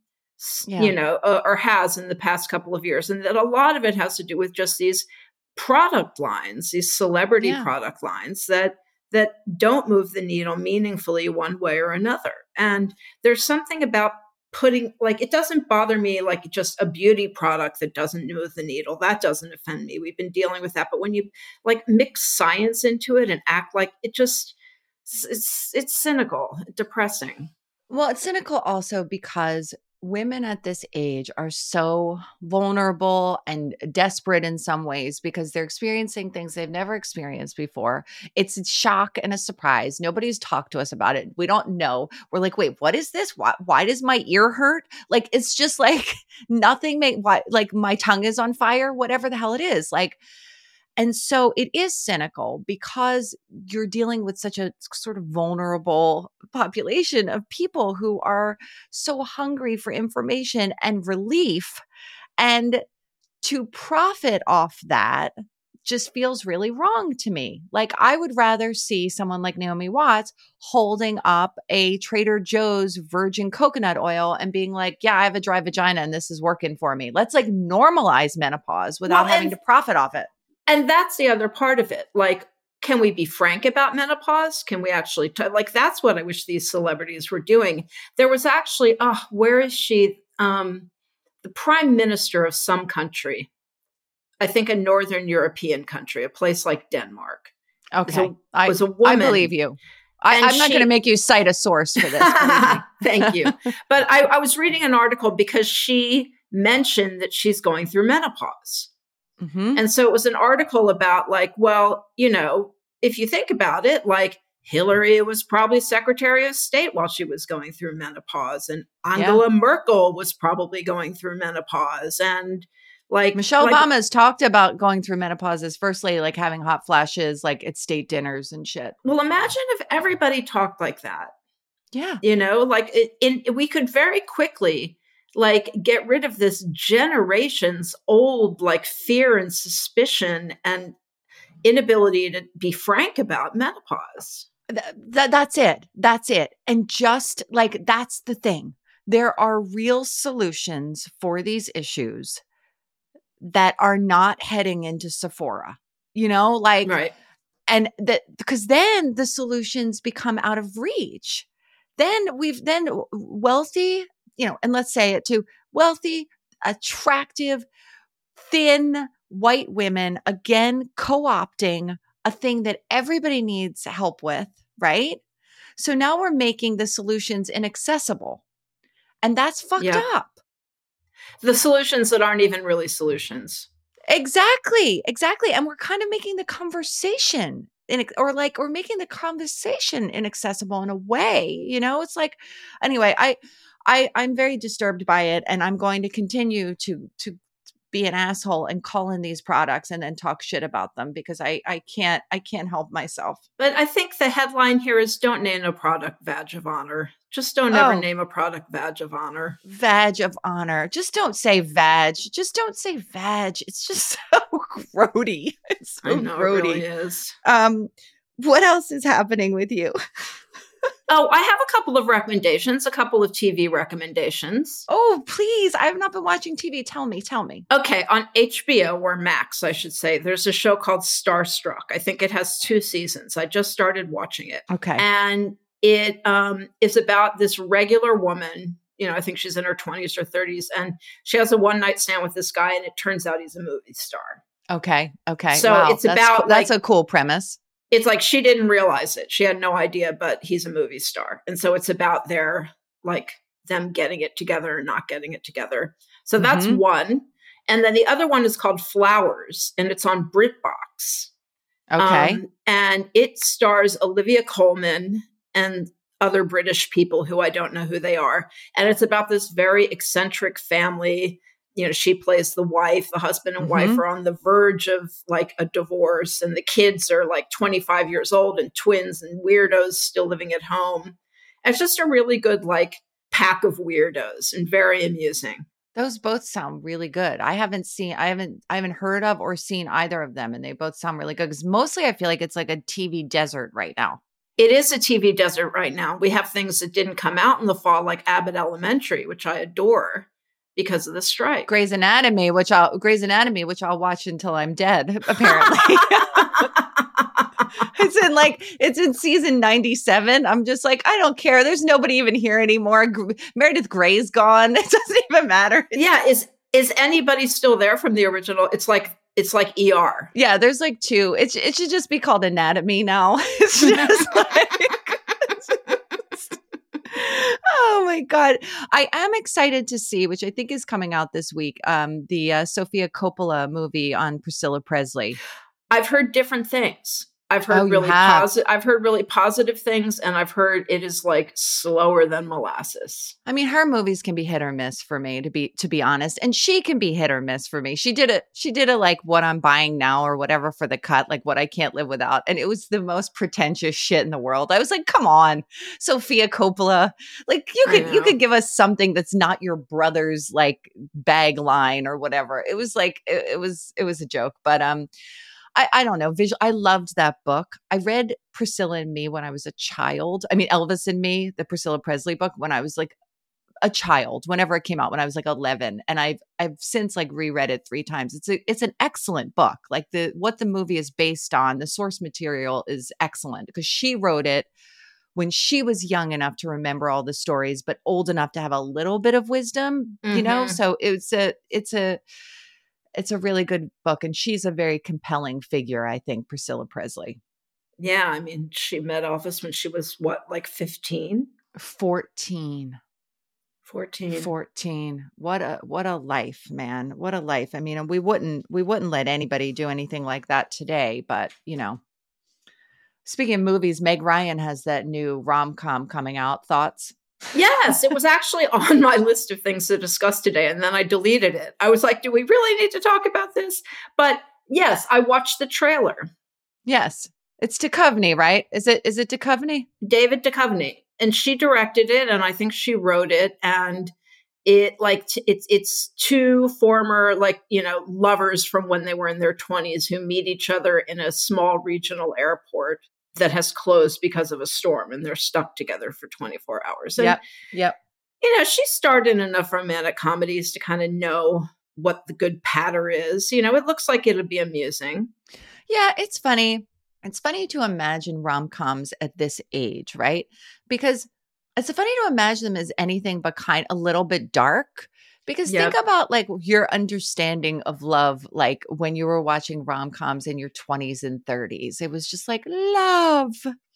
or has in the past couple of years. And that a lot of it has to do with just these product lines, these celebrity product lines that don't move the needle meaningfully one way or another. And there's something about putting, like, it doesn't bother me, like just a beauty product that doesn't move the needle. That doesn't offend me. We've been dealing with that. But when you like mix science into it and act like it just, it's cynical, depressing. Well, it's cynical also because women at this age are so vulnerable and desperate in some ways because they're experiencing things they've never experienced before. It's a shock and a surprise. Nobody's talked to us about it. We don't know. We're like, wait, what is this? Why does my ear hurt? Like, it's just like nothing like my tongue is on fire, whatever the hell it is. Like, and so it is cynical because you're dealing with such a sort of vulnerable population of people who are so hungry for information and relief. And to profit off that just feels really wrong to me. Like I would rather see someone like Naomi Watts holding up a Trader Joe's virgin coconut oil and being like, yeah, I have a dry vagina and this is working for me. Let's like normalize menopause without having to profit off it. And that's the other part of it. Like, can we be frank about menopause? Can we actually, like, that's what I wish these celebrities were doing. There was actually, where is she? The prime minister of some country, I think a Northern European country, a place like Denmark. Okay. Was a woman. I believe you. I'm not going to make you cite a source for this. Thank you. But I was reading an article because she mentioned that she's going through menopause. Mm-hmm. And so it was an article about like, well, if you think about it, like Hillary was probably Secretary of State while she was going through menopause, and Angela Merkel was probably going through menopause, and Michelle Obama has talked about going through menopause as first lady, like having hot flashes, like at state dinners and shit. Well, imagine if everybody talked like that. Yeah. You know, like we could very quickly like get rid of this generations old like fear and suspicion and inability to be frank about menopause. That's it. That's it. And just like, that's the thing. There are real solutions for these issues that are not heading into Sephora, you know, like, right. And that, because then the solutions become out of reach. Then wealthy, you know, and let's say it too, wealthy, attractive, thin white women, again, co-opting a thing that everybody needs help with, right? So now we're making the solutions inaccessible. And that's fucked up. The solutions that aren't even really solutions. Exactly. And we're kind of making the conversation or making the conversation inaccessible in a way, you know, it's like, anyway, I'm very disturbed by it, and I'm going to continue to be an asshole and call in these products and then talk shit about them because I can't help myself. But I think the headline here is don't name a product badge of honor. Just don't ever name a product badge of honor. Badge of honor. Just don't say vag. Just don't say vag. It's just so grody. It's so I know, grody. It really is. What else is happening with you? Oh, I have a couple of recommendations, a couple of TV recommendations. Oh, please. I have not been watching TV. Tell me. Okay. On HBO, or Max, I should say, there's a show called Starstruck. I think it has 2 seasons. I just started watching it. Okay. And it is about this regular woman. You know, I think she's in her 20s or 30s. And she has a one-night stand with this guy, and it turns out he's a movie star. Okay. So wow. it's about that's a cool premise. It's like she didn't realize it. She had no idea, but he's a movie star. And so it's about them getting it together and not getting it together. So that's one. And then the other one is called Flowers, and it's on BritBox. Okay. And it stars Olivia Colman and other British people who I don't know who they are. And it's about this very eccentric family. You know, she plays the wife, the husband and wife are on the verge of like a divorce, and the kids are like 25 years old and twins and weirdos still living at home. It's just a really good like pack of weirdos and very amusing. Those both sound really good. I haven't heard of or seen either of them, and they both sound really good because mostly I feel like it's like a TV desert right now. It is a TV desert right now. We have things that didn't come out in the fall, like Abbott Elementary, which I adore, because of the strike. Grey's Anatomy, which I'll watch until I'm dead, apparently. It's in season 97. I'm just like, I don't care. There's nobody even here anymore. Meredith Grey's gone. It doesn't even matter. Yeah. Is anybody still there from the original? It's like ER. Yeah, there's like 2. It should just be called Anatomy now. It's just like oh my God. I am excited to see, which I think is coming out this week, the Sofia Coppola movie on Priscilla Presley. I've heard different things. I've heard really positive things, and I've heard it is like slower than molasses. I mean, her movies can be hit or miss for me, to be honest, and she can be hit or miss for me. She did a like What I'm Buying Now or whatever for the cut, like What I Can't Live Without, and it was the most pretentious shit in the world. I was like, come on, Sofia Coppola, like you could give us something that's not your brother's like bag line or whatever. It was like it was a joke, but I don't know. I loved that book. I read Priscilla and Me when I was a child. I mean, Elvis and Me, the Priscilla Presley book, when I was like a child, whenever it came out, when I was like 11. And I've since like reread it 3 times. It's an excellent book. Like what the movie is based on, the source material is excellent because she wrote it when she was young enough to remember all the stories, but old enough to have a little bit of wisdom, you know? So it's a really good book, and she's a very compelling figure, I think, Priscilla Presley. Yeah, I mean, she met Elvis when she was what, like 15? 14. What a life, man. What a life. I mean, we wouldn't let anybody do anything like that today, but you know, Speaking of movies, Meg Ryan has that new rom-com coming out. Thoughts? Yes, it was actually on my list of things to discuss today, and then I deleted it. I was like, do we really need to talk about this? But yes, I watched the trailer. Yes. It's Duchovny, right? Is it Duchovny? David Duchovny. And she directed it, and I think she wrote it. And it's two former, lovers from when they were in their 20s who meet each other in a small regional airport that has closed because of a storm, and they're stuck together for 24 hours. And, Yep. She starred in enough romantic comedies to kind of know what the good patter is. It looks like it'll be amusing. Yeah, it's funny. It's funny to imagine rom-coms at this age, right? Because it's funny to imagine them as anything but a little bit dark. Because think about like your understanding of love, like when you were watching rom-coms in your 20s and 30s. It was just like love,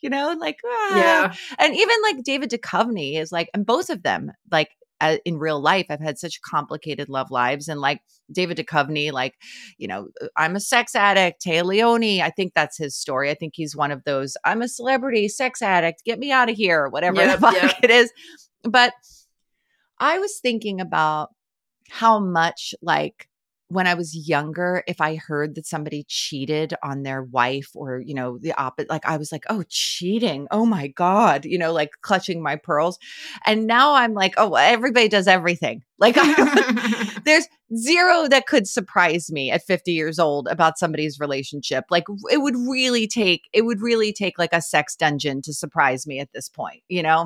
Yeah. And even like David Duchovny is like, and both of them, like in real life, I've had such complicated love lives. And like David Duchovny, I'm a sex addict, Téa Leoni. I think that's his story. I think he's one of those, I'm a celebrity sex addict, get me out of here, whatever the fuck it is. But I was thinking about how much like when I was younger, if I heard that somebody cheated on their wife or, the opposite, like I was like, oh, cheating. Oh my God, like clutching my pearls. And now I'm like, oh, everybody does everything. Like there's zero that could surprise me at 50 years old about somebody's relationship. Like it would really take like a sex dungeon to surprise me at this point, Yeah.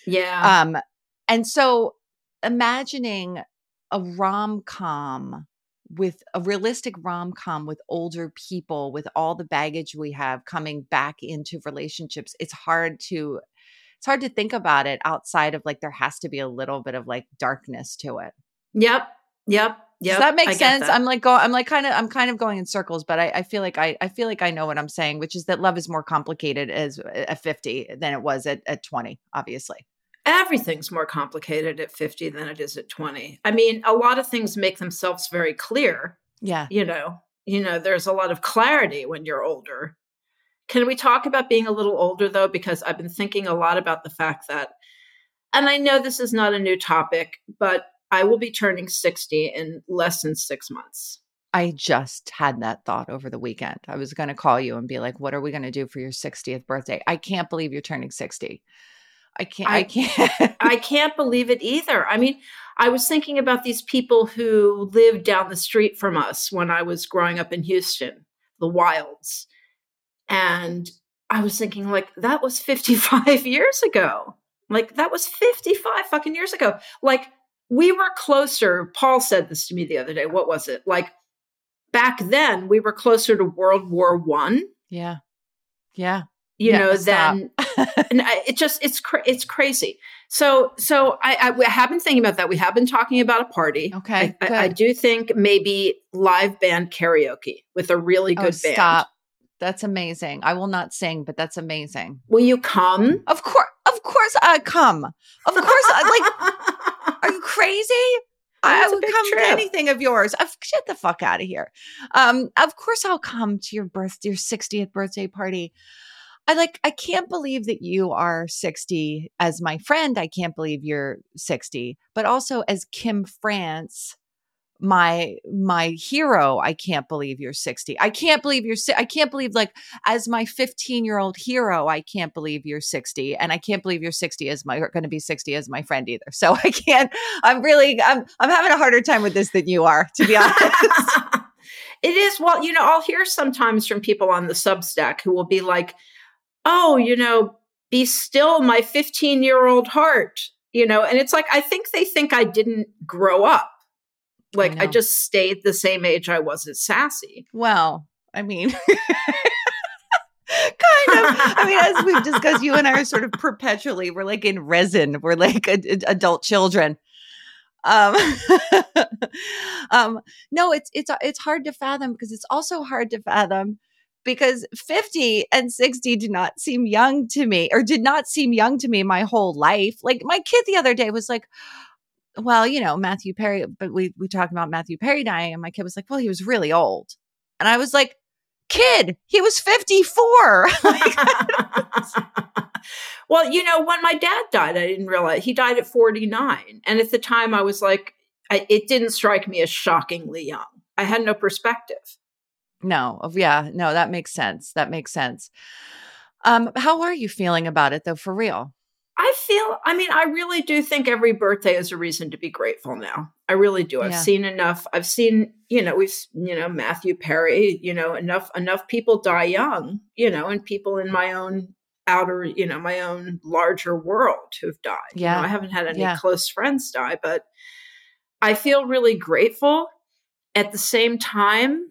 And so imagining a rom-com with a realistic rom-com with older people, with all the baggage we have coming back into relationships, it's hard to think about it outside of like, there has to be a little bit of like darkness to it. Yep. Does that make sense? That. I'm kind of going in circles, but I feel like I know what I'm saying, which is that love is more complicated at 50 than it was at 20, obviously. Everything's more complicated at 50 than it is at 20. I mean, a lot of things make themselves very clear. Yeah. There's a lot of clarity when you're older. Can we talk about being a little older though? Because I've been thinking a lot about the fact that, and I know this is not a new topic, but I will be turning 60 in less than 6 months. I just had that thought over the weekend. I was going to call you and be like, what are we going to do for your 60th birthday? I can't believe you're turning 60. I can't believe it either. I mean, I was thinking about these people who lived down the street from us when I was growing up in Houston, the Wilds. And I was thinking like, that was 55 years ago. Like that was 55 fucking years ago. Like we were closer. Paul said this to me the other day. What was it? Like back then we were closer to World War I. Yeah. Then and it's crazy. So I have been thinking about that. We have been talking about a party. Okay. I do think maybe live band karaoke with a really good band. Stop. That's amazing. I will not sing, but that's amazing. Will you come? Of course I come. Of course are you crazy? I would come to anything of yours. Get the fuck out of here. Of course I'll come to your 60th birthday party. I can't believe that you are 60 as my friend. I can't believe you're 60, but also as Kim France, my hero. I can't believe you're 60. I can't believe like as my 15-year-old hero, I can't believe you're 60. And I can't believe you're 60 as going to be 60 as my friend either. So I can't, I'm having a harder time with this than you are, to be honest. It is. Well, I'll hear sometimes from people on the Substack who will be like, oh, be still my 15-year-old heart, and it's like, I think they think I didn't grow up. Like I just stayed the same age I was at Sassy. Well, I mean, kind of. I mean, as we've discussed, you and I are sort of perpetually, we're like in resin. We're like adult children. No, it's hard to fathom because it's also hard to fathom because 50 and 60 do not seem young to me, or did not seem young to me my whole life. Like my kid the other day was like, well, Matthew Perry, but we talked about Matthew Perry dying, and my kid was like, well, he was really old. And I was like, kid. He was 54. Well, when my dad died, I didn't realize he died at 49. And at the time I was like, it didn't strike me as shockingly young. I had no perspective. No, that makes sense. How are you feeling about it though, for real? I really do think every birthday is a reason to be grateful now. I really do. I've seen enough. I've seen, Matthew Perry, enough people die young, and people in my own my own larger world who've died. Yeah. I haven't had any close friends die, but I feel really grateful. At the same time,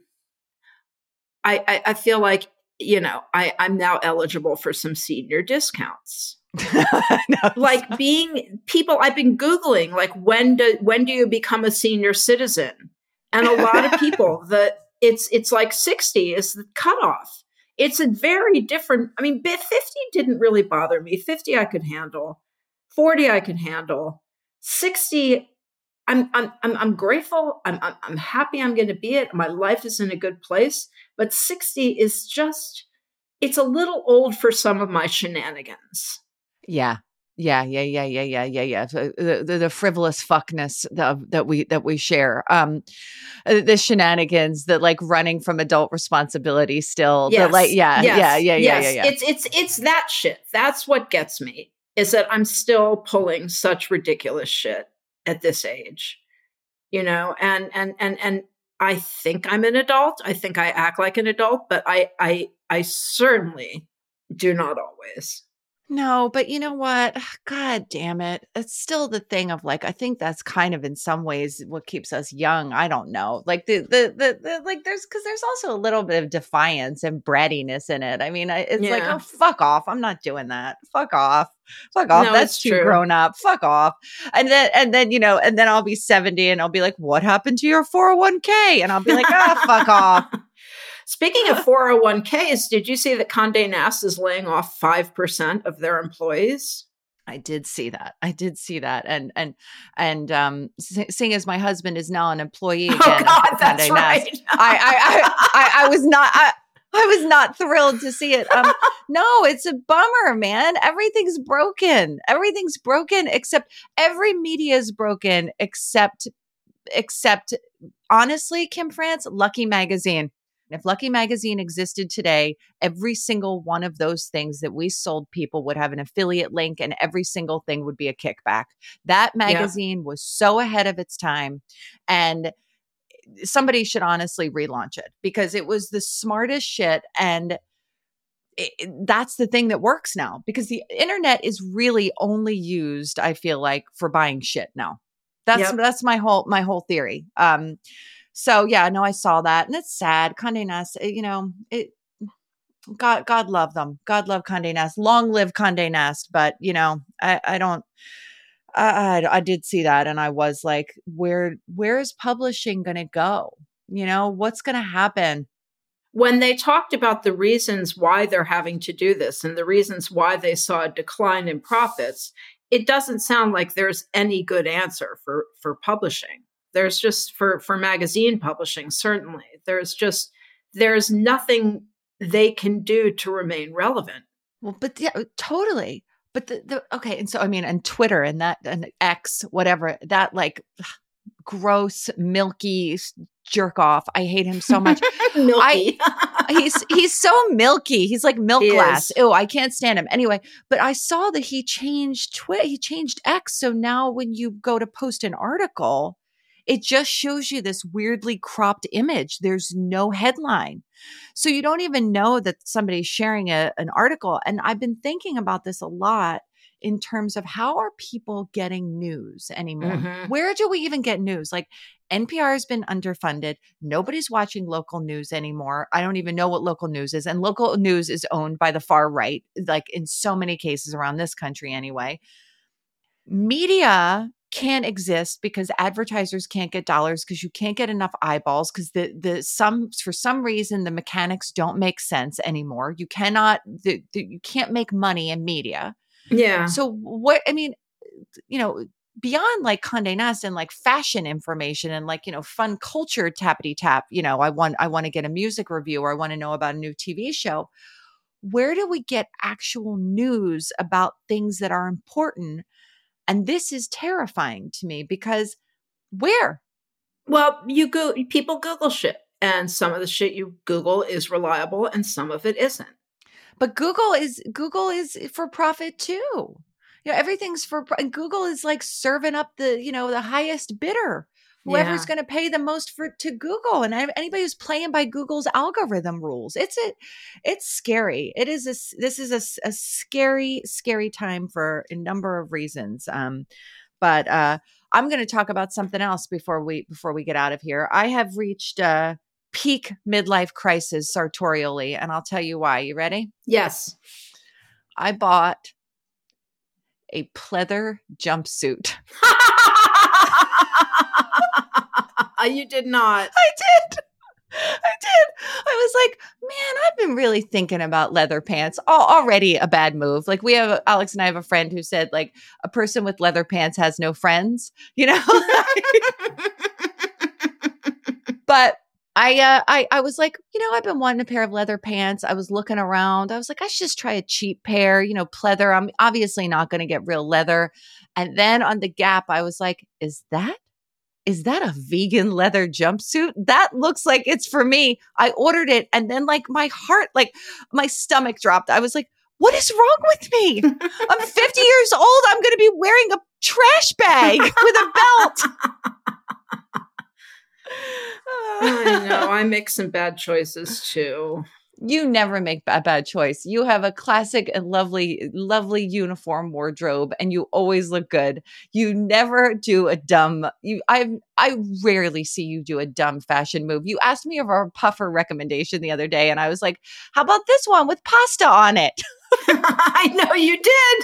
I feel like, I'm now eligible for some senior discounts. Like I've been Googling, like, when do you become a senior citizen? And a lot of people it's like 60 is the cutoff. It's a very different, 50 didn't really bother me. 50 I could handle. 40 I could handle. 60 I'm grateful. I'm happy I'm going to be it. My life is in a good place, but 60 is just, it's a little old for some of my shenanigans. Yeah. The frivolous fuckness that we share, the shenanigans, that like running from adult responsibility still. Yes. Yeah. It's that shit. That's what gets me, is that I'm still pulling such ridiculous shit at this age, and I think I'm an adult. I think I act like an adult, but I certainly do not always. No, but you know what? God damn it. It's still the thing of like, I think that's kind of in some ways what keeps us young. I don't know. Like there's also a little bit of defiance and brattiness in it. I mean, it's like, oh, fuck off. I'm not doing that. Fuck off. No, that's too true. Grown up. Fuck off. And then I'll be 70 and I'll be like, what happened to your 401k? And I'll be like, fuck off. Speaking of 401ks, did you see that Condé Nast is laying off 5% of their employees? I did see that. And seeing as my husband is now an employee again, that's right. Nast, I was not thrilled to see it. No, it's a bummer, man. Everything's broken. Except every media is broken except honestly, Kim France, Lucky Magazine. If Lucky Magazine existed today, every single one of those things that we sold people would have an affiliate link, and every single thing would be a kickback. That magazine was so ahead of its time, and somebody should honestly relaunch it because it was the smartest shit. And that's the thing that works now, because the internet is really only used, I feel like, for buying shit now. That's my whole theory. So yeah, no, I saw that, and it's sad. Condé Nast, God love them. God love Condé Nast. Long live Condé Nast. But I did see that, and I was like, where is publishing going to go? What's going to happen? When they talked about the reasons why they're having to do this and the reasons why they saw a decline in profits, it doesn't sound like there's any good answer for publishing. There's just for magazine publishing, certainly. There's nothing they can do to remain relevant. Well, but yeah, totally. But okay. And so, and Twitter and X, whatever, that like gross, milky jerk off. I hate him so much. Milky. He's so milky. He's like milk glass. Ew, I can't stand him. Anyway, but I saw that he changed X. So now when you go to post an article, it just shows you this weirdly cropped image. There's no headline. So you don't even know that somebody's sharing an article. And I've been thinking about this a lot in terms of how are people getting news anymore? Mm-hmm. Where do we even get news? Like NPR has been underfunded. Nobody's watching local news anymore. I don't even know what local news is. And local news is owned by the far right, like in so many cases around this country anyway. Media can't exist because advertisers can't get dollars because you can't get enough eyeballs because for some reason the mechanics don't make sense anymore. You cannot you can't make money in media. Yeah. So beyond like Condé Nast and like fashion information and like, fun culture tappity tap, I want to get a music review or I want to know about a new TV show. Where do we get actual news about things that are important? And this is terrifying to me because where? Well, people Google shit, and some of the shit you Google is reliable and some of it isn't. But Google is for profit too. Everything's and Google is like serving up the highest bidder, whoever's going to pay the most to Google. And anybody who's playing by Google's algorithm rules, it's scary. This is a scary, scary time for a number of reasons. But I'm going to talk about something else before we get out of here. I have reached peak midlife crisis sartorially, and I'll tell you why. You ready? Yes. I bought a pleather jumpsuit. You did not. I did. I was like, man, I've been really thinking about leather pants. Already a bad move. Like Alex and I have a friend who said like a person with leather pants has no friends, But I was like, I've been wanting a pair of leather pants. I was looking around. I was like, I should just try a cheap pair, pleather. I'm obviously not going to get real leather. And then on the Gap, I was like, is that a vegan leather jumpsuit? That looks like it's for me. I ordered it. And then like my heart, like my stomach dropped. I was like, what is wrong with me? I'm 50 years old. I'm going to be wearing a trash bag with a belt. I know. I make some bad choices too. You never make a bad choice. You have a classic and lovely, lovely uniform wardrobe, and you always look good. You never do a dumb. I rarely see you do a dumb fashion move. You asked me for a puffer recommendation the other day, and I was like, "How about this one with pasta on it?" I know you did.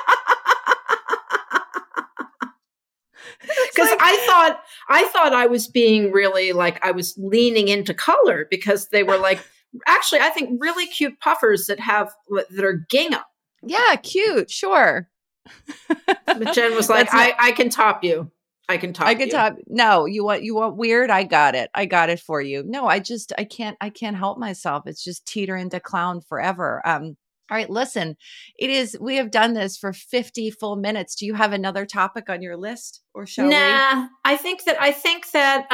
Because like, I thought I was being really like I was leaning into color because they were like. Actually, I think really cute puffers that are gingham. Yeah, cute. Sure. But Jen was like, I can top you. I can top you. No, you want weird? I got it. I got it for you. No, I can't help myself. It's just teeter into clown forever. All right, listen, we have done this for 50 full minutes. Do you have another topic on your list or shall we? Nah, I think that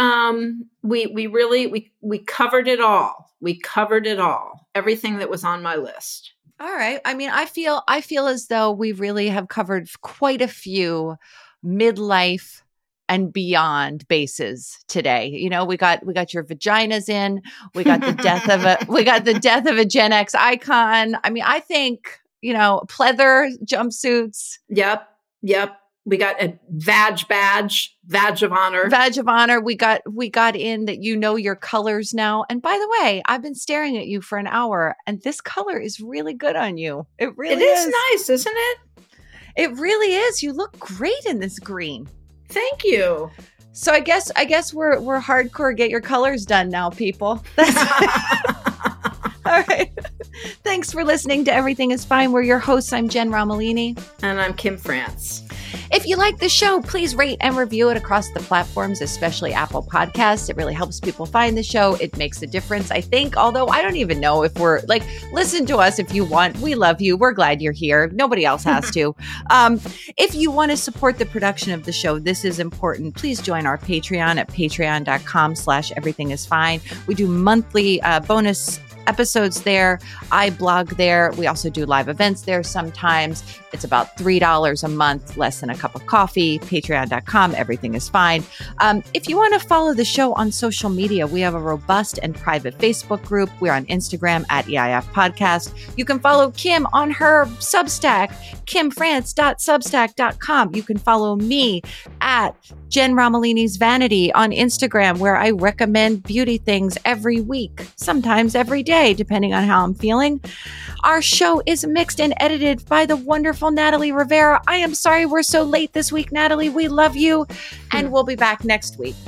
we covered it all. We covered it all. Everything that was on my list. All right. I mean, I feel as though we really have covered quite a few midlife and beyond bases today. We got your vaginas in, we got the death of a Gen X icon. I mean, I think, pleather jumpsuits. Yep. We got a badge of honor. We got in that your colors now. And by the way, I've been staring at you for an hour and this color is really good on you. It is nice, isn't it? It really is. You look great in this green. Thank you. So I guess we're hardcore get your colors done now, people. All right. Thanks for listening to Everything is Fine. We're your hosts. I'm Jen Romolini. And I'm Kim France. If you like the show, please rate and review it across the platforms, especially Apple Podcasts. It really helps people find the show. It makes a difference, I think, although I don't even know if we're like, listen to us if you want. We love you. We're glad you're here. Nobody else has to. If you want to support the production of the show, this is important. Please join our Patreon at patreon.com/everythingisfine. We do monthly bonus episodes there. I blog there. We also do live events there sometimes. It's about $3 a month, less than a cup of coffee. Patreon.com, everything is fine. If you want to follow the show on social media, we have a robust and private Facebook group. We're on Instagram at EIF Podcast. You can follow Kim on her Substack, kimfrance.substack.com. You can follow me at Jen Romolini's Vanity on Instagram, where I recommend beauty things every week, sometimes every day, depending on how I'm feeling. Our show is mixed and edited by the wonderful Natalie Rivera. I am sorry we're so late this week, Natalie. We love you, and we'll be back next week.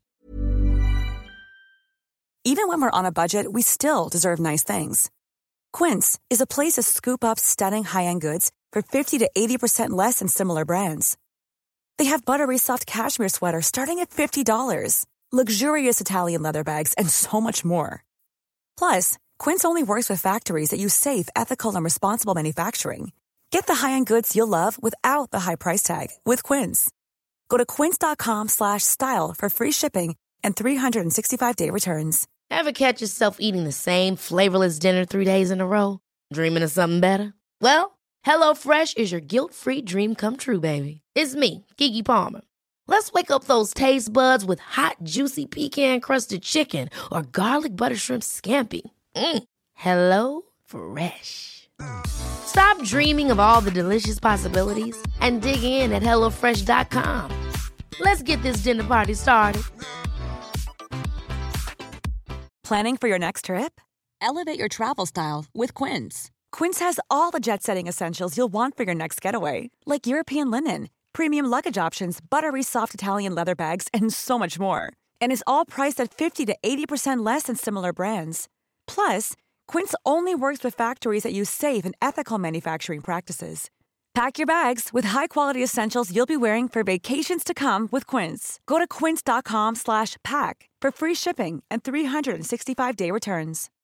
Even when we're on a budget, we still deserve nice things. Quince is a place to scoop up stunning high-end goods for 50 to 80% less than similar brands. They have buttery soft cashmere sweaters starting at $50, luxurious Italian leather bags, and so much more. Plus, Quince only works with factories that use safe, ethical, and responsible manufacturing. Get the high-end goods you'll love without the high price tag with Quince. Go to quince.com/style for free shipping and 365-day returns. Ever catch yourself eating the same flavorless dinner 3 days in a row? Dreaming of something better? Well, HelloFresh is your guilt-free dream come true, baby. It's me, Keke Palmer. Let's wake up those taste buds with hot, juicy pecan-crusted chicken or garlic butter shrimp scampi. Hello Fresh. Stop dreaming of all the delicious possibilities and dig in at HelloFresh.com. Let's get this dinner party started. Planning for your next trip? Elevate your travel style with Quince. Quince has all the jet-setting essentials you'll want for your next getaway, like European linen, premium luggage options, buttery soft Italian leather bags, and so much more. And is all priced at 50 to 80% less than similar brands. Plus, Quince only works with factories that use safe and ethical manufacturing practices. Pack your bags with high-quality essentials you'll be wearing for vacations to come with Quince. Go to quince.com/pack for free shipping and 365-day returns.